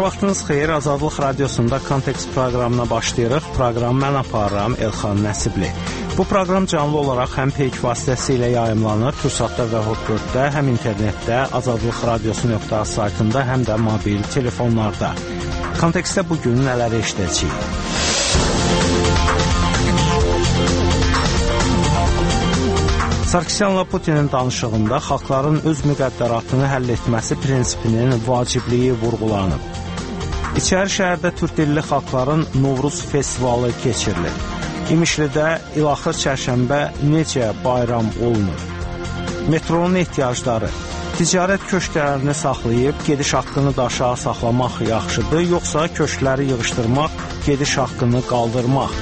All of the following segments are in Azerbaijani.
Hər vaxtınız xeyir, Azadlıq Radiosunda Kontekst proqramına başlayırıq. Proqramı mən aparıram, Elxan Nəsibli. Bu proqram canlı olaraq həm peyk vasitəsilə yayımlanır, Türksatda və Hot4-də, həm internetdə, azadlıqradiosu.az saytında, həm də mobil telefonlarda. Kontekstdə bugün nələri eşidəcəyik? Sarkisyanla Putinin danışığında xalqların öz müqəddəratını həll etməsi prinsipinin vacibliyi vurğulanıb. İçəri şəhərdə türk dilli xalqların Novruz festivalı keçirilir. İmişlidə ilaxır çərşənbə necə bayram olunur? Metronun ehtiyacları. Ticarət köşklərini saxlayıb gediş haqqını da aşağı saxlamaq yaxşıdır, yoxsa köşkləri yığışdırmaq, gediş haqqını qaldırmaq?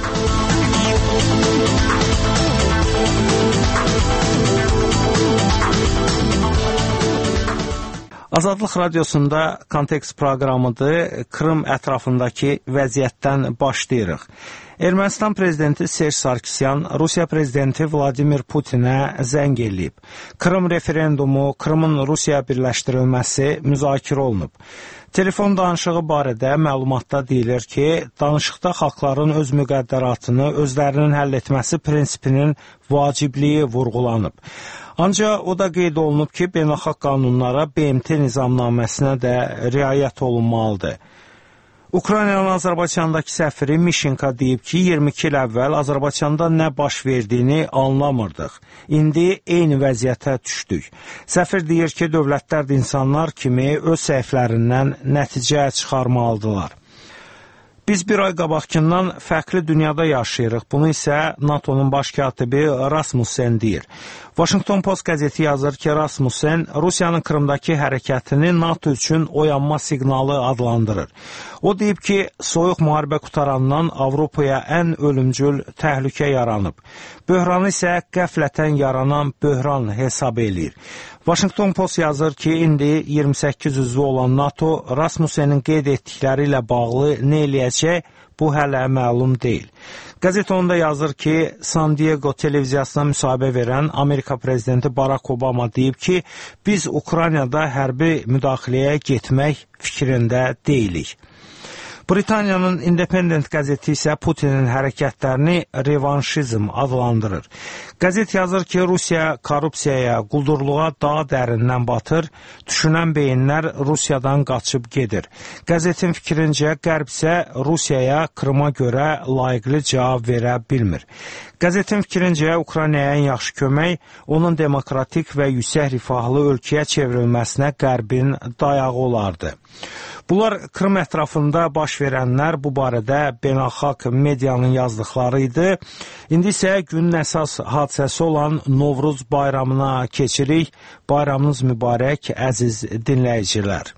Azadlıq Radiosunda Kontekst proqramıdır. Krım ətrafındakı vəziyyətdən başlayırıq. Ermənistan prezidenti Serj Sarkisyan Rusiya prezidenti Vladimir Putinə zəng eləyib. Krım referendumu, Krımın Rusiya birləşdirilməsi müzakirə olunub. Telefon danışığı barədə məlumatda deyilir ki, danışıqda xalqların öz müqəddəratını özlərinin həll etməsi prinsipinin vacibliyi vurğulanıb. Ancaq o da qeyd olunub ki, beynəlxalq qanunlara, BMT nizamnaməsinə də riayət olunmalıdır. Ukraynanın Azərbaycandakı səfiri Mişinka deyib ki, 22 il əvvəl Azərbaycanda nə baş verdiyini anlamırdıq. İndi eyni vəziyyətə düşdük. Səfir deyir ki, dövlətlər də insanlar kimi öz səhvlərindən nəticə çıxarmalıdırlar. Biz bir ay qabaqkindən fərqli dünyada yaşayırıq. Bunu isə NATO'nun baş katibi Rasmussen deyir. Washington Post qəzeti yazır ki, Rasmussen Rusiyanın Krımdakı hərəkətini NATO üçün oyanma siqnalı adlandırır. O deyib ki, soyuq müharibə qutarandan Avropaya ən ölümcül təhlükə yaranıb. Böhranı isə qəflətən yaranan böhran hesab eləyir. Washington Post yazır ki, indi 28 üzvü olan NATO Rasmussenin qeyd etdikləri ilə bağlı nə eləyəcək, bu hələ məlum deyil. Qəzet onda yazır ki, San Diego televiziyasına müsahibə verən Amerika prezidenti Barack Obama deyib ki, biz Ukraynada hərbi müdaxiləyə getmək fikrində deyilik. Britaniyanın Independent qəzeti isə Putinin hərəkətlərini revanşizm adlandırır. Qəzet yazır ki, Rusiya korrupsiyaya, quldurluğa daha dərindən batır, düşünən beyinlər Rusiyadan qaçıb gedir. Qəzetin fikrincə, Qərb isə Rusiyaya Krıma görə layiqli cavab verə bilmir. Qəzetin fikrincə, Ukraynaya ən yaxşı kömək onun demokratik və yüksək rifahlı ölkəyə çevrilməsinə Qərbin dayağı olardı. Bunlar Krım ətrafında baş verənlər, bu barədə beynəlxalq medianın yazdıqları idi. İndi isə günün əsas hadisəsi olan Novruz bayramına keçirik. Bayramınız mübarək, əziz dinləyicilər.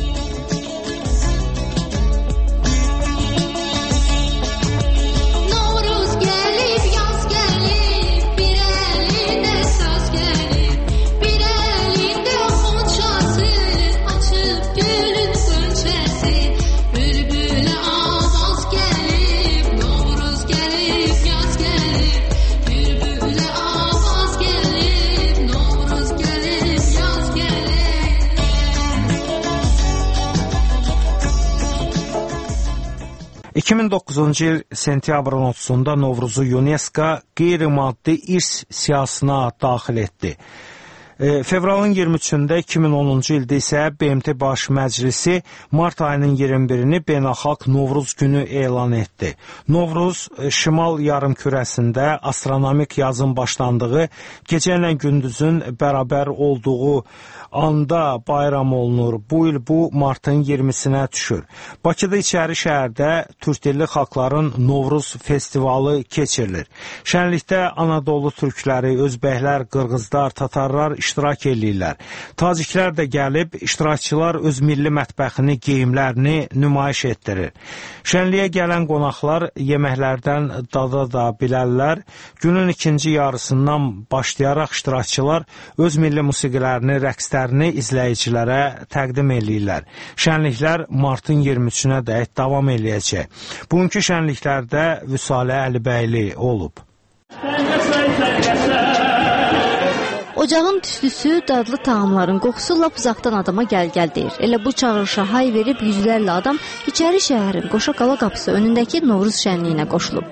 – 2009-cu il sentyabrın 30-da Novruzu UNESCO qeyri-maddi irs siyahısına daxil etdi. Fevralın 23-də 2010-cu ildə isə BMT Baş Məclisi mart ayının 21-ni Beynəlxalq Novruz günü elan etdi. Novruz, şimal yarımkürəsində astronomik yazın başlandığı, gecə ilə gündüzün bərabər olduğu anda bayram olunur. Bu il bu martın 20-sinə düşür. Bakıda içəri şəhərdə türk dilli xalqların Novruz festivalı keçirilir. Şənlikdə Anadolu türkləri, özbəklər, qırğızlar, tatarlar iştirak edirlər. Taciklər də gəlib, iştirakçılar öz milli mətbəxini, geyimlərini nümayiş etdirir. Şənliyə gələn qonaqlar yeməklərdən dada da bilərlər. Günün ikinci yarısından başlayaraq iştirakçılar öz milli musiqilərini, rəqslərini izləyicilərə təqdim edirlər. Şənliklər martın 23-nə dək davam eləyəcək. Bugünkü şənliklərdə Vüsalə Əlibəyli olub. Ocağın tüstüsü, dadlı tağamların qoxusu lap uzaqdan adama gəl-gəl deyir. Elə bu çağırışa hay verib yüzlərlə adam içəri şəhərin Qoşaqala qapısı önündəki Novruz şənliyinə qoşulub.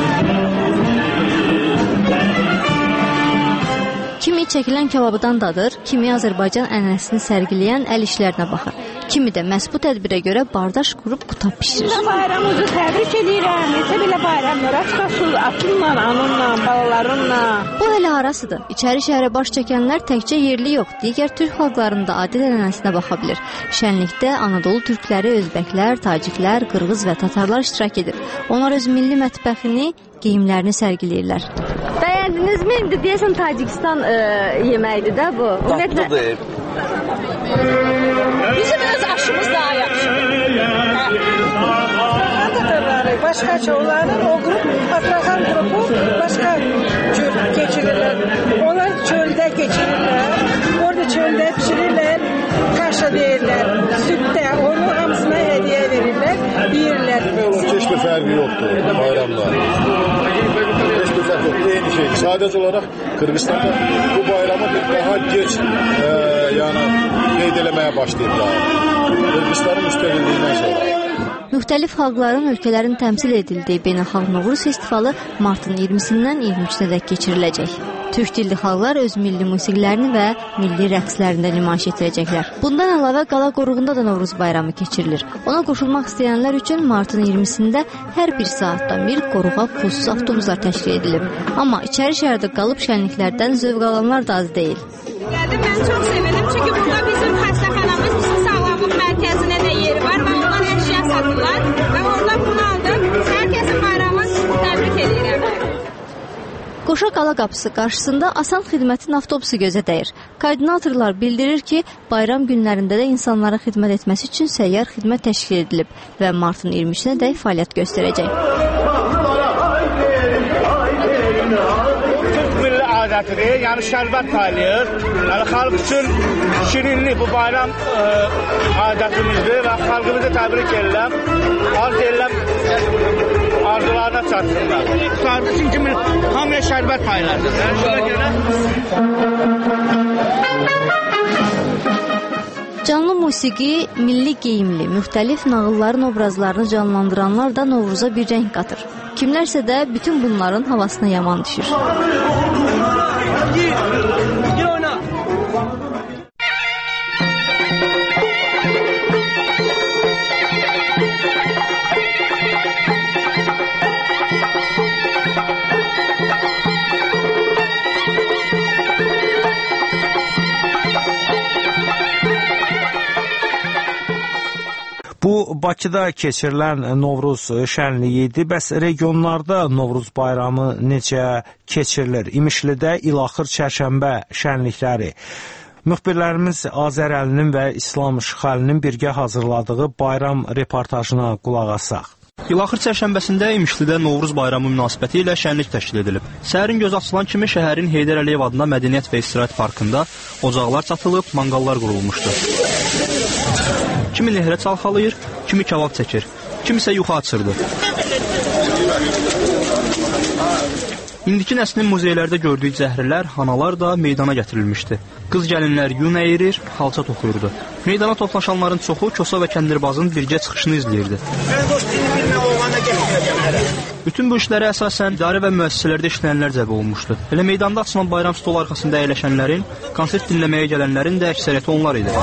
Kimi çəkilən kebabıdan dadır, kimi Azərbaycan ənənəsini sərgiləyən əl işlərinə baxır. Kimi də məhz bu tədbirə görə bardaş qurub qutab pişirir. Bayramımızı təbrik edirəm. Neçə belə bayramlar açqasız, atınla, anınla, balalarınla. Bu hələ arasıdır. İçəri şəhərə baş çəkənlər təkcə yerli yox, digər türk xalqlarında adət ənənəsinə baxa bilir. Şənlikdə Anadolu türkləri, özbəklər, taciklər, qırğız və tatarlar iştirak edir. Onlar öz milli mətbəxini, geyimlərini sərgiləyirlər. Bəyəndinizmi? İndi deyəsən Tacikistan yeməyidir də bu. Tatlıdır. Bizim öz aşımız daha yaxşı. Başqa çoğların o qrup, Atraxan qrupu başqa cür keçirirlər. Onlar çöldə keçirirlər. Orada çöldə pişirirlər, kaşa deyirlər. Sütdə onu hamısına hediyə verirlər, yeyirlər. Heç bir fərqi yoxdur bayramlar. Heç bir fərqi yoxdur. Eyni şeydir. Sadəcə olaraq Qırğızstanda bu bayramı daha geç qeyd eləməyə başlayıblar. Qırğızstanın müstəqilliyindən sonra. Müxtəlif xalqların, ölkələrin təmsil edildiyi Beynəlxalq Novruz festivalı martın 20-dən 23-nə keçiriləcək. Türk dilli xalqlar öz milli musiqilərini və milli rəqslərində nümayiş etdirəcəklər. Bundan əlavə Qala qoruğunda da Novruz bayramı keçirilir. Ona qoşulmaq istəyənlər üçün martın 20-sində hər bir saatdan bir qoruğa pulsuz avtobuslar təşkil edilib. Amma içəri şəhərdə qalıb şənliklərdən zövq alanlar da az deyil. Gəldim, mən çox sevindim, çünki burada bizim xəstəxanamız, bizim sağlamlıq mərkəzinə də yeri var və onlar əşya satırlar və oradan bunu aldım. Hər kəsin bayramını təbrik edirəm. Qoşaqala qapısı qarşısında asan xidmətin avtobusu gözə dəyir. Koordinatorlar bildirir ki, bayram günlərində də insanlara xidmət etməsi üçün səyyar xidmət təşkil edilib və martın 23-nə dək fəaliyyət göstərəcək. Adətidir, yəni şərbət paylayır. Yəni xalq üçün şirinlik bu bayram adətimizdir və xalqımızı təbrik edirəm. Arz edirəm arzularına çatsınlar. Sardı çünki hamıya şərbət paylarsın. Canlı musiqi, milli geyimli, müxtəlif nağılların obrazlarını canlandıranlar da Novruza bir rəng qatır. Kimlərsə də bütün bunların havasına yaman düşür. Bu, Bakıda keçirilən Novruz şənliyi idi. Bəs regionlarda Novruz bayramı necə keçirilir? İmişlidə İlaxır Çərşənbə şənlikləri. Müxbirlərimiz Azər Əlinin və İslam Şıxəlinin birgə hazırladığı bayram reportajına qulaq asaq. İlaxır Çərşənbəsində İmişlidə Novruz bayramı münasibəti ilə şənlik təşkil edilib. Səhərin göz açılan kimi şəhərin Heydər Əliyev adına Mədəniyyət və İstirahət Parkında ocaqlar çatılıb, manqallar qurulmuşdu. Kimi nehrə çalxalayır, kimi kebab çəkir, kimisə yuxa açırdı. İndiki nəslin muzeylərdə gördüyü cəhrilər, hanalar da meydana gətirilmişdi. Qız gəlinlər yun əyirir, xalça toxuyurdu. Meydana toplaşanların çoxu Kosa və Kəndirbazın birgə çıxışını izləyirdi. Bütün bu işlərə əsasən idarə və müəssisələrdə işləyənlər cəlb olunmuşdu. Elə meydanda açılan bayram stolu arxasında əyləşənlərin, konsert dinləməyə gələnlərin də əksəriyyəti onlar idi.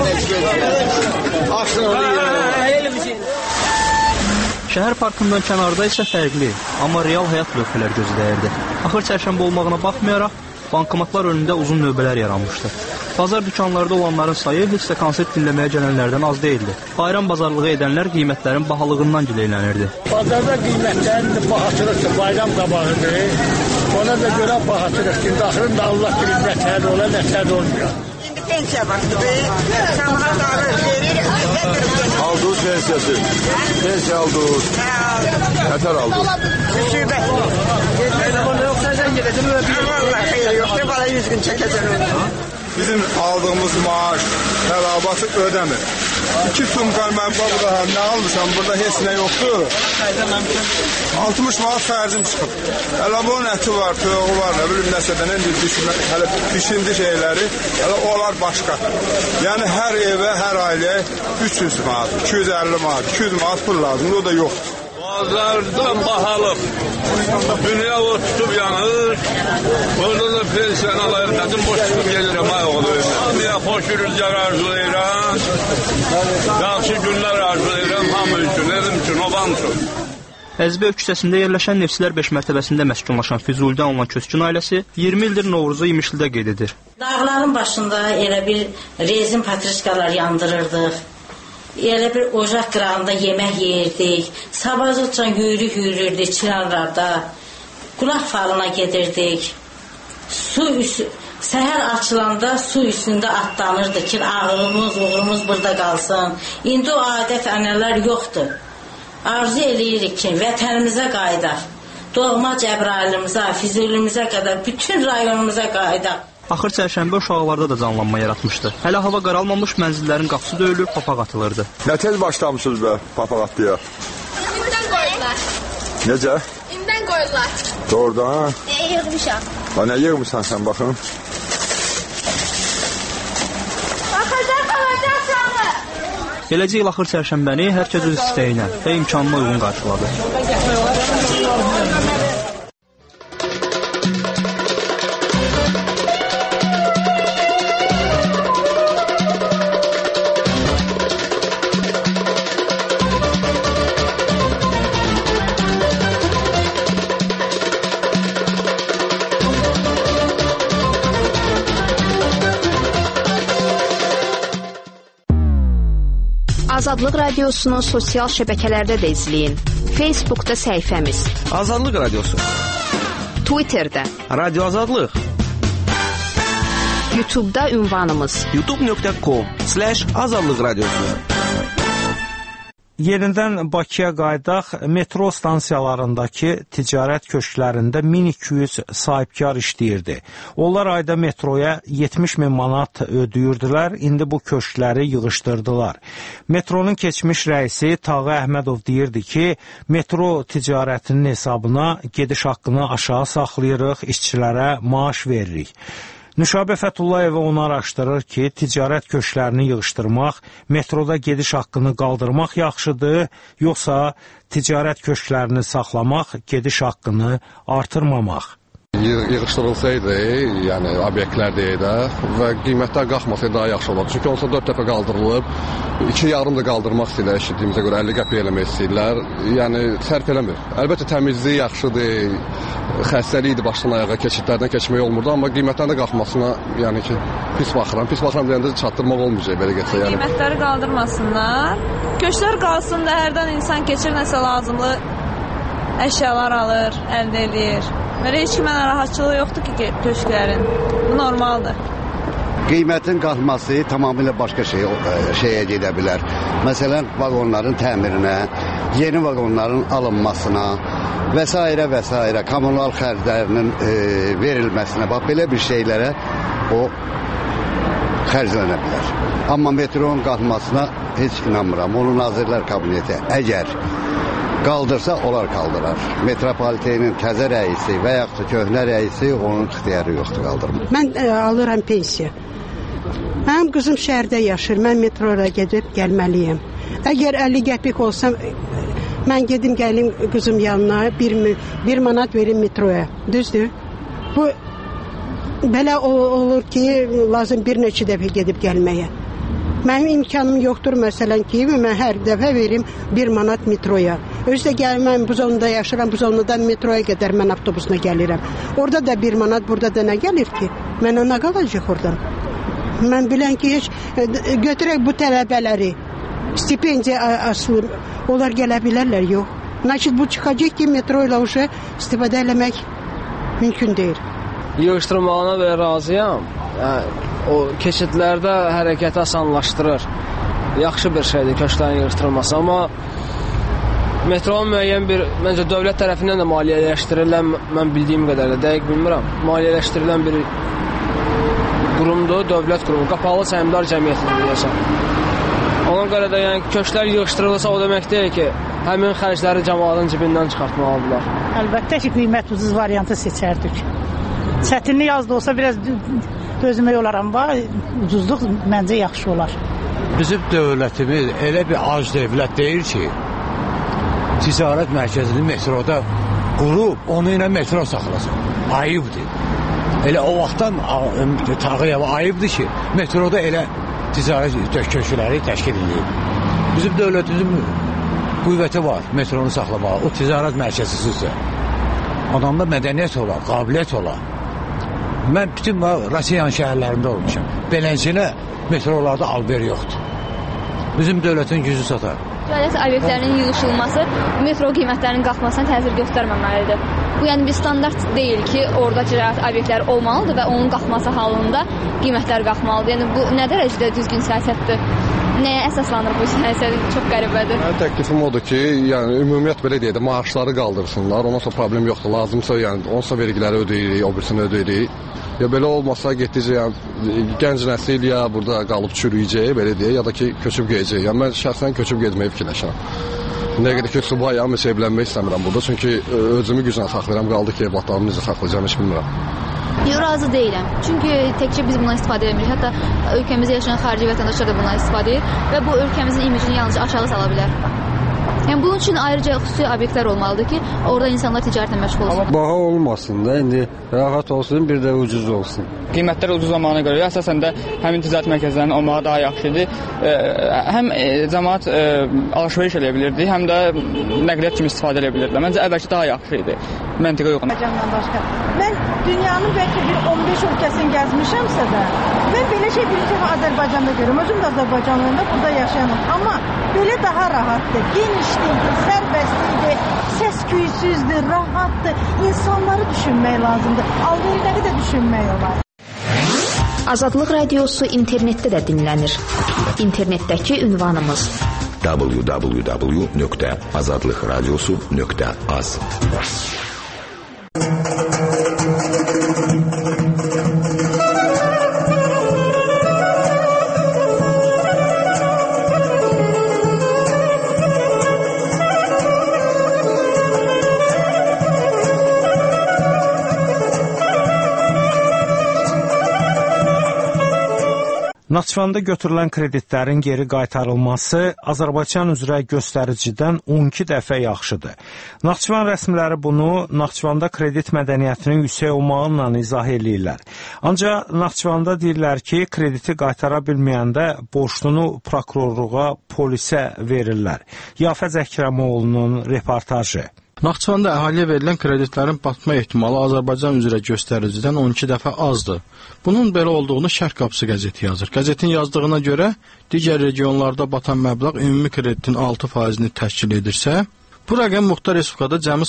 Şəhər parkından kənarda isə fərqli, amma real həyat lövhələr gözə dəyirdi. Axır çərşənbə olmağına baxmayaraq, bankomatlar önündə uzun növbələr yaranmışdı. Bazar dükanlarda olanların sayı heç də konsert dinləməyə gələnlərdən az deyildi. Bayram bazarlığı edənlər qiymətlərin bahalığından gileylənirdi. Bazarda qiymətlərin bahatırıqdır, bayram qabağıdır. Ona da görə bahatırıq. Daxilin də Allah bilir nətər ola, nətər olmuyor. Pensiya vaxtıdır. Samğaları verir. Aldığınız pensiyası. Pensiya aldınız. Nətər aldınız? Müsibət. Yoxsa sən gedəcəm. Vallahi xeyir yoxdur. Bana 100 gün çəkəcəm. Bizim aldığımız maaş tələbatı ödəmir. 2 sumka mən burada nə almışam, burada heç nə yoxdur. 60 manat xərcim çıxıb. Hələ bunun əti var, toyuğu var, nə bilim nəsədən hələ pişindi şeyləri, hələ onlar başqa. Yəni hər evə, hər ailəyə 300 manat, 250 manat, 200 manat pul lazımdır, o da yoxdur. Bazardan bahalıq, dünya o tutub yanır, orada da pensiyon alayım, nədim boş çıxıb gelirəm, ay oğlu. Hamıya xoş rüzgar arzulayıram, yaxşı günlər arzulayıram, hamı üçün, elim üçün, oban üçün. Əzbə küçəsində yerləşən Neftçilər 5 mərtəbəsində məskunlaşan Füzulidən alınan köçkün ailəsi 20 ildir Novruzu İmişlidə qeyd edir. Dağların başında elə bir rezin patriskalar yandırırdıq. Elə bir ocaq qırağında yemək yeyirdik. Sabahcıqca yürürdük çinarlarda. Qulaq falına gedirdik. Səhər açılanda su üstündə atlanırdı ki, ağrımız, uğrumuz burada qalsın. İndi o adət ənələr yoxdur. Arzu eləyirik ki, vətənimizə qayıdaq. Doğma Cəbrailimizə, Füzulimizə qədər bütün rayonumuza qayıdaq. Axır çərşənbə uşaqlarda da canlanma yaratmışdı. Hələ hava qaralmamış mənzillərin qapısı döyülür, papaq atılırdı. Nə tez başlamışsınız be, papaq atlıya? İmdən qoyurlar. Necə? İmdən qoyurlar. Doğrudan? Yığmışam. Nə yığmışsan sən, baxın? Beləcə il axır çərşənbəni hər kəs öz istəyinə və imkanına uyğun qarşıladı. Azadlıq Radiosunu sosial şəbəkələrdə də izləyin. Facebookda səhifəmiz Azadlıq Radiosu, Twitterdə Radio Azadlıq, YouTube'da ünvanımız youtube.com/azadlıq radiosu. Yenidən Bakıya qayıdaq. Metro stansiyalarındakı ticarət köşklərində 1200 sahibkar işləyirdi. Onlar ayda metroya 70 min manat ödəyirdilər. İndi bu köşkləri yığışdırdılar. Metronun keçmiş rəisi Tağı Əhmədov deyirdi ki, metro ticarətinin hesabına gediş haqqını aşağı saxlayırıq, işçilərə maaş veririk. Nüşabə Fətullayeva onu araşdırır ki, ticarət köşklərini yığışdırmaq, metroda gediş haqqını qaldırmaq yaxşıdır, yoxsa ticarət köşklərini saxlamaq, gediş haqqını artırmamaq. Yığışdırılsaydı, yəni obyektlər deyək və qiymətlər qalxmasaydı daha yaxşı olardı. Çünki olsa 4 dəfə qaldırılıb, 2 yarım da qaldırmaq istəyirlər, eşitdiyimizə görə 50 qəpik eləmək istəyirlər. Yəni sərf eləmir. Əlbəttə təmizliyi yaxşıdır, xəstəlikdir başdan ayağa, keçidlərdən keçmək olmurdu, amma qiymətlərin də qalxmasına yəni ki, pis baxıram. Pis baxıram deyəndə çatdırmaq olmayacaq belə getsə. Yəni qiymətləri qaldırmasınlar. Köşklər qalsın da hərdən insan keçir, nəsə lazımlı əşyalar alır, əldə edir. Belə heç kimə narahatçılığı yoxdur ki, köşklərin. Bu normaldır. Qiymətin qalxması tamamilə başqa şeyə gedə bilər. Məsələn, vaqonların təmirinə, yeni vaqonların alınmasına və s. və s. kommunal xərclərinin verilməsinə, bax, belə bir şeylərə o xərclənə bilər. Amma metronun qalxmasına heç inanmıram. Onun Nazirlər Kabineti əgər qaldırsa, onlar qaldırar. Metropolitenin təzə rəisi və yaxud da köhnə rəisi onun ixtiyarı yoxdur qaldırmaq. Mən alıram pensiya. Mənim qızım şəhərdə yaşır. Mən metroya gedib gəlməliyəm. Əgər 50 qəpik olsa, mən gedim gəlim qızım yanına, 1 manat verim metroya. Düzdür? Bu belə olur ki, lazım bir neçə dəfə gedib gəlməyə. Mənim imkanım yoxdur, məsələn ki, mən hər dəfə verim 1 manat metroya. Özdə gəlim, mən bu zonda yaşıram, bu zonadan metroya qədər mən avtobusuna gəlirəm. Orada da 1 manat, burada da nə gəlir ki? Mənə nə qalacaq oradan? Mən bilən ki, heç götürək bu tələbələri, stipendiya asılır, onlar gələ bilərlər, yox. Naçid bu çıxacaq ki, metro ilə uşa istifadə eləmək mümkün deyil. Yığışdırmağına və razıyam. O keçidlərdə hərəkəti asanlaşdırır. Yaxşı bir şeydir köşklərin yığışdırılması, amma metronun müəyyən bir, məncə dövlət tərəfindən də maliyyələşdirilən, mən bildiyim qədərlə, dəqiq bilmirəm, maliyyələşdirilən bir qurumdur, dövlət qurumu, qapalı səhmdar cəmiyyətidir deyəsən. Ona görə də yəni köşklər yığışdırılırsa o demək deyil ki, həmin xərcləri cəmaatın cibindən çıxartmalıdırlar. Əlbəttə ki, qiymət ucuz variantı seçərdik. Çətinlik az da olsa biraz dözmək olar, amma ucuzluq məncə yaxşı olar. Bizim dövlətimiz elə bir ac dövlət deyil ki, ticarət mərkəzini metroda qurub, onu ilə metro saxlasın. Ayıbdır. Elə o vaxtdan Tağıyeva ayıbdır ki, metroda elə ticarət köşkləri təşkil edir. Bizim dövlətimizin qüvvəti var metronu saxlamağa, o ticarət mərkəzisizsə. Adamda mədəniyyət olar, qabiliyyət olar. Mən bütün Rusiyan şəhərlərində olmuşam. Beləncələ metrolarda alber yoxdur. Bizim dövlətin gücü satar. Ticarət obyektlərinin yığışılması metro qiymətlərinin qalxmasına təsir göstərməməlidir. Bu yəni bir standart deyil ki, orada ticarət obyektləri olmalıdır və onun qalxması halında qiymətlər qalxmalıdır. Yəni bu nə dərəcədə düzgün siyasətdir? Nəyə əsaslanır bu siyasət? Çox qəribədir. Təklifim odur ki, yəni ümumiyyət belə deyək də maaşları qaldırsınlar. Ondan sonra problem yoxdur. Lazımsa yəni onsa vergiləri ödəyirik, o birisini ödəyirik. Ya belə olmasa getdikcə yəni gənc nəsil ya burada qalıb çürüyəcək, belə deyək, ya da ki köçüb gedəcək. Yəni mən şəxsən köçüb getməyi fikirləşirəm. Nə qədər ki subayam, evlənmək istəmirəm burada. Çünki özümü güclə saxlayıram, qaldı ki evlatlarımı necə saxlayacağım heç bilmirəm. Yox, razı deyiləm. Çünki təkcə biz bundan istifadə etmirik. Hətta ölkəmizdə yaşayan xarici vətəndaşlar da bundan istifadə edir və bu ölkəmizin imicini yalnız aşağı sala bilər. Yəni bunun üçün ayrıca xüsusi obyektlər olmalıdır ki, orada insanlar ticarətlə məşğul olsun. Baha olmasın da, indi rahat olsun, bir də ucuz olsun. Qiymətlər ucuzlamağına görə əsasən də həmin ticarət mərkəzlərinin olmağı daha yaxşıdır. Həm cəmaət alış-veriş edə bilirdi, həm də nəqliyyat kimi istifadə edə bilirdilər. Məncə əvvəlki daha yaxşı idi. Məntiqə uyğun. Mən dünyanın bəlkə bir 15 ölkəsini gəzmişəmsə də, mən belə şey bir çox Azərbaycanda görürüm. Özüm də Azərbaycanlıyım, burada yaşayanım. Amma belə daha rahatdır, genişlikdir, sərbəstlikdir, səs-küysüzdür, rahatdır. İnsanları düşünmək lazımdır, alverləri də düşünmək olar. Azadlıq radiosu internetdə də dinlənir. İnternetdəki ünvanımız www.azadlıqradiosu.az. Naxçıvanda götürülən kreditlərin geri qaytarılması Azərbaycan üzrə göstəricidən 12 dəfə yaxşıdır. Naxçıvan rəsmiləri bunu Naxçıvanda kredit mədəniyyətinin yüksək olmağıyla izah edirlər. Ancaq Naxçıvanda deyirlər ki, krediti qaytara bilməyəndə borclunu prokurorluğa, polisə verirlər. Yafəz Əkrəmoğlu'nun reportajı. Naxçıvanda əhaliyə verilən kreditlərin batma ehtimalı Azərbaycan üzrə göstəricidən 12 dəfə azdır. Bunun belə olduğunu Şərq Qapısı qəzeti yazır. Qəzetin yazdığına görə digər regionlarda batan məbləğ ümumi kreditin 6%-ni təşkil edirsə, bu rəqəm Muxtar Respublikada cəmi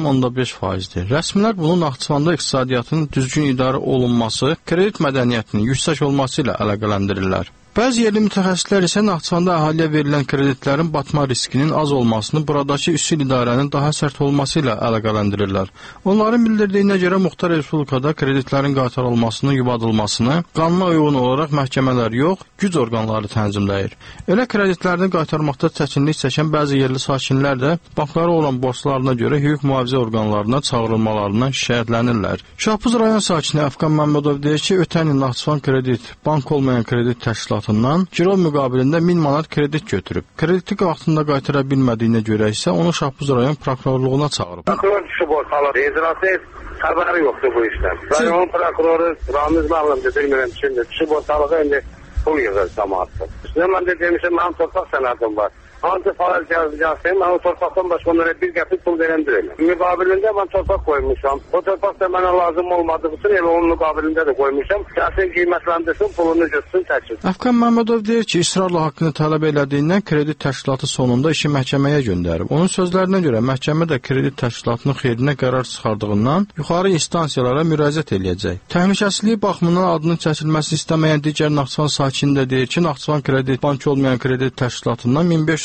0,5%-dir. Rəsmilər bunu Naxçıvanda iqtisadiyyatının düzgün idarə olunması, kredit mədəniyyətinin yüksək olması ilə əlaqələndirirlər. Bəzi yerli mütəxəssislər isə Naxçıvanda əhaliyə verilən kreditlərin batma riskinin az olmasını buradakı üsul idarənin daha sərt olması ilə əlaqələndirirlər. Onların bildirdiyinə görə Muxtar Respublikada kreditlərin qaytarılmasını, yubadılmasını qanuna uyğun olaraq məhkəmələr yox, güc orqanları tənzimləyir. Elə kreditlərini qaytarmaqda çətinlik çəkən bəzi yerli sakinlər də banklara olan borclarına görə hüquq mühafizə orqanlarına çağırılmalarından şikayətlənirlər. Şahbuz rayon sakini Əfqan Məmmədov deyir ki, ötən il Naxçıvan kredit, bank olmayan kredit təşkilatı girov müqabilində 1000 manat kredit götürüb. Krediti vaxtında qaytara bilmədiyinə görə isə onu Şahbuz rayon prokurorluğuna çağırıb. Prokuror düşüb ortalığı icrası xəbəri yoxdur bu işdən. Rayon prokuroru Ramiz müəllim bilmirəm şimdi düşüb ortalığı indi pul yığır cəmaatı. Mən də demişəm, mənim torpaq sənədim var. Hansı faiz yazılacaqsın, mən o torpaqdan başqa onlara bir qəpik pul verən deyiləm. Müqabilində mən torpaq qoymuşam. O torpaq da mənə lazım olmadığı üçün elə onun müqabilində də qoymuşam. Şəxsin qiymətləndirsin, pulunu götürsün, çəksin. Əfqan Məmmədov deyir ki, israrla haqqını tələb elədiyindən kredit təşkilatı sonunda işi məhkəməyə göndərib. Onun sözlərinə görə məhkəmə də kredit təşkilatının xeyrinə qərar çıxardığından yuxarı instansiyalara müraciət eləyəcək. Təhlükəsizliyi baxımından adının çəkilməsi istəməyən digər Naxçıvan sakini də deyir ki, Naxçıvan kredit, bank olmayan kredit təşkilatından 1500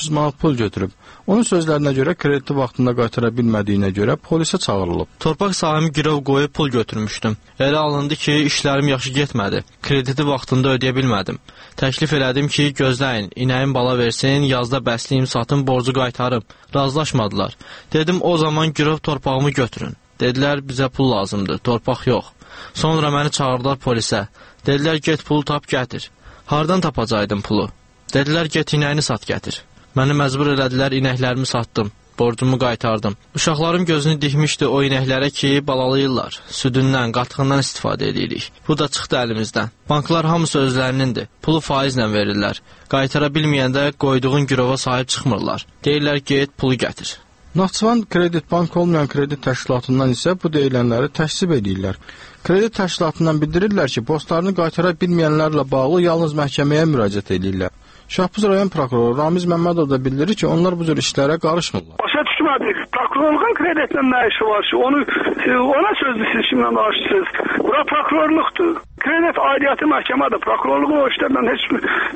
500 manat pul götürüb. Onun sözlərinə görə krediti vaxtında qaytara bilmədiyinə görə polisə çağırılıb. Torpaq sahimi girov qoyub pul götürmüşdüm. Elə alındı ki, işlərim yaxşı getmədi. Krediti vaxtında ödeyə bilmədim. Təklif elədim ki, gözləyin, inəyim bala versin, yazda bəsliyim, satın, borcu qaytarım. Razılaşmadılar. Dedim, o zaman girov torpağımı götürün. Dedilər, bizə pul lazımdır, torpaq yox. Sonra məni çağırdılar polisə. Dedilər, get pulu tap, gətir. Hardan tapacaqdım pulu? Dedilər, get inəyini sat, gətir. Məni məcbur elədilər, inəklərimi satdım. Borcumu qaytardım. Uşaqlarım gözünü dikmişdi o inəklərə ki, balalayırlar. Südündən, qatıqından istifadə edirik. Bu da çıxdı əlimizdən. Banklar hamısı özlərinindir. Pulu faizlə verirlər. Qaytara bilməyəndə qoyduğun girova sahib çıxmırlar. Deyirlər, get pulu gətir. Naxçıvan Kredit Bank olmayan kredit təşkilatından isə bu deyilənləri təksib edirlər. Kredit təşkilatından bildirirlər ki, borclarını qaytara bilməyənlərlə bağlı yalnız məhkəməyə müraciət edirlər. Şahbuz rayon prokuroru Ramiz Məmmədov da bildirir ki, onlar bu cür işlərə qarışmırlar. Başa düşmədik. Prokurorluğun kreditlə nə işi var ki? Ona sözlü siz kimlə danışırsınız? Bura prokurorluqdur. Kredit aidiyyatı məhkəmədir. Prokurorluğun o işlərlə heç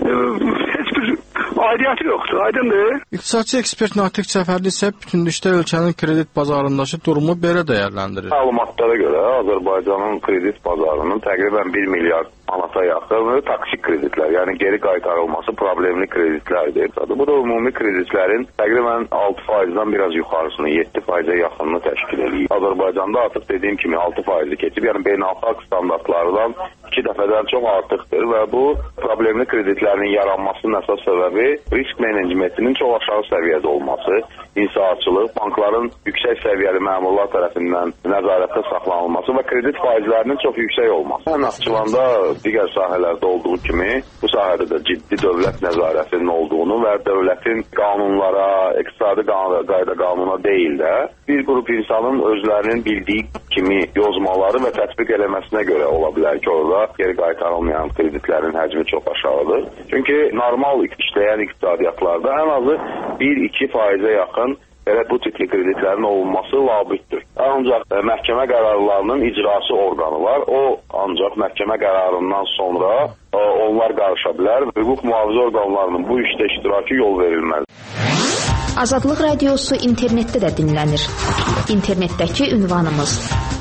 bir aidiyyatı yoxdur. Aydındır. İqtisadçı ekspert Natiq Cəfərli isə bütünlükdə ölkənin kredit bazarındakı durumu belə dəyərləndirir. Məlumatlara görə Azərbaycanın kredit bazarının təqribən 1 milyard manata yaxın taksik kreditlər, yəni geri qaytarılması problemli kreditlərdir. Bu da ümumi kreditlərin təqribən 6%-dan biraz yuxarısını, 7%-ə yaxınını təşkil edir. Azərbaycanda artıq dediyim kimi 6%-i keçib, yəni beynəlxalq standartlardan 2 dəfədən çox artıqdır və bu problemli kreditlərin yaranmasının əsas səbəbi risk menecmentinin çox aşağı səviyyədə olması, insaatçılıq, bankların yüksək səviyyəli məmurlar tərəfindən nəzarətdə saxlanılması və kredit faizlərinin çox yüksək olması. Naxçıvanda digər sahələrdə olduğu kimi bu sahədə də ciddi dövlət nəzarətinin olduğunu və dövlətin qanunlara, iqtisadi qayda qanuna deyil də bir qrup insanın özlərinin bildiyi kimi yozmaları və tətbiq eləməsinə görə ola bilər ki, orada geri qaytarılmayan kreditlərin həcmi çox aşağıdır. Çünki normal işləyən iqtisadiyyatlarda ən azı 1-2%-ə yaxın belə bu tipli kreditlərin olunması labüddür. Ancaq məhkəmə qərarlarının icrası orqanı var. O ancaq məhkəmə qərarından sonra onlar qarışa bilər. Hüquq mühafizə orqanlarının bu işdə iştirakı yol verilməz. Azadlıq Radiosu internetdə də dinlənir. İnternetdəki ünvanımız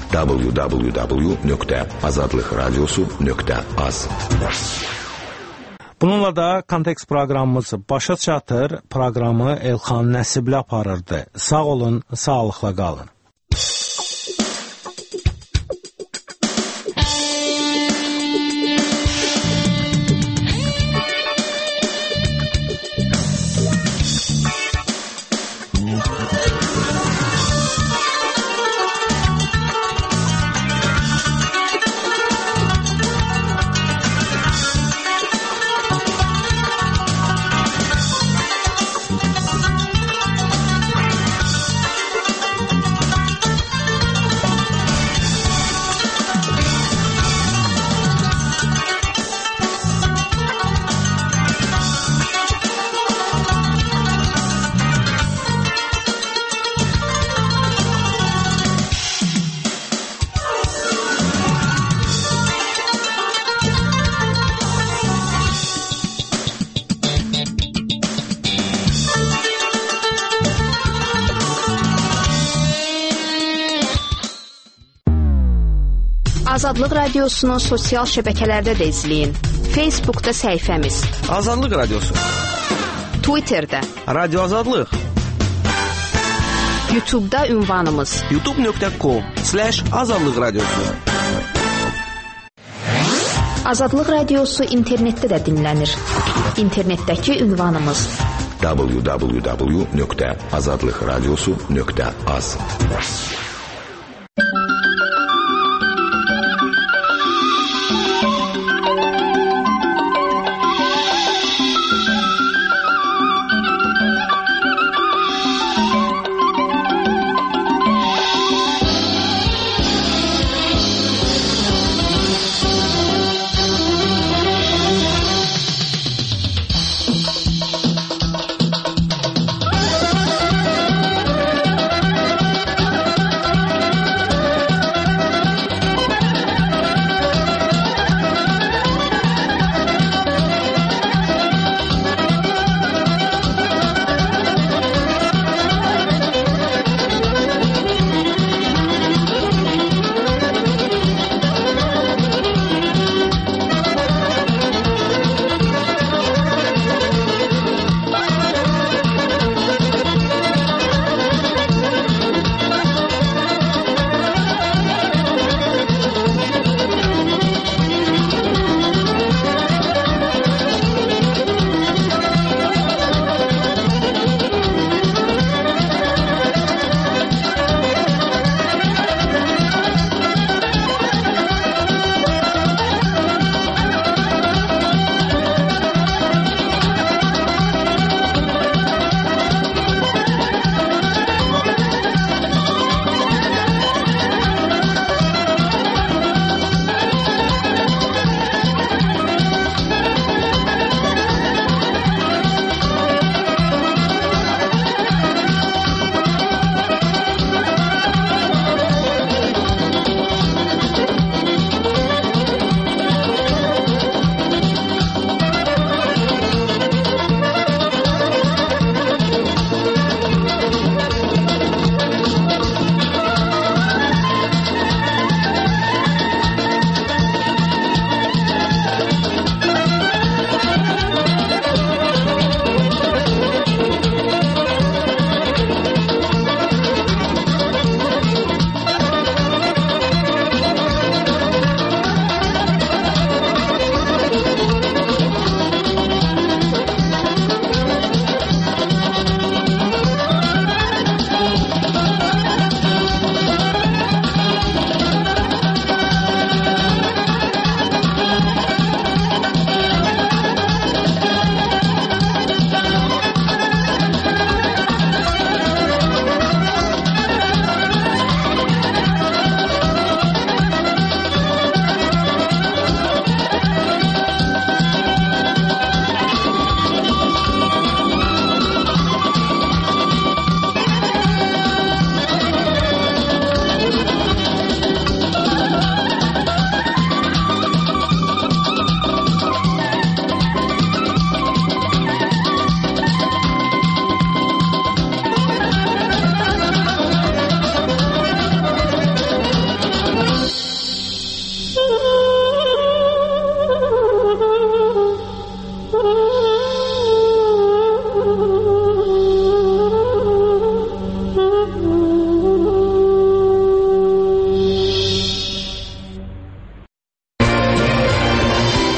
www.azadlıqradiosu.az. Bununla da Kontekst proqramımız başa çatır. Proqramı Elxan Nəsibli aparırdı. Sağ olun, sağlıqla qalın. Azadlıq Radiosunu sosial şəbəkələrdə də izləyin. Facebookda səhifəmiz Azadlıq Radiosu, Twitterdə Radio Azadlıq, YouTube'da ünvanımız youtube.com/Azadlıq Radiosu. Azadlıq Radiosu internetdə də dinlənir. İnternetdəki ünvanımız www.azadlıqradiosu.az.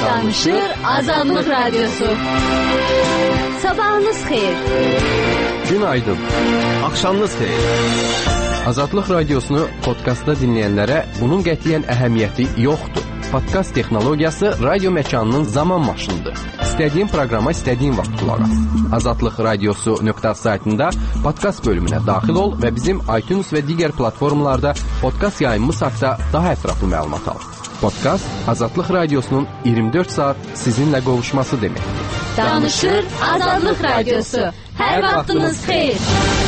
Danışır Azadlıq Radyosu. Sabahınız xeyir. Günaydın. Axşamınız xeyir. Azadlıq Radiosunu podkastda dinləyənlərə bunun qətiyyən əhəmiyyəti yoxdur. Podkast texnologiyası radio məkanının zaman maşınıdır. İstədiyin proqrama istədiyin vaxt qulaq as. Azadlıq Radiosu.az saytında podkast bölümünə daxil ol və bizim iTunes və digər platformalarda podkast yayımımız haqqında daha ətraflı məlumat al. Podkast Azadlıq Radiosunun 24 saat sizinlə qovuşması deməkdir. Danışır Azadlıq Radiosu. Hər vaxtınız xeyir.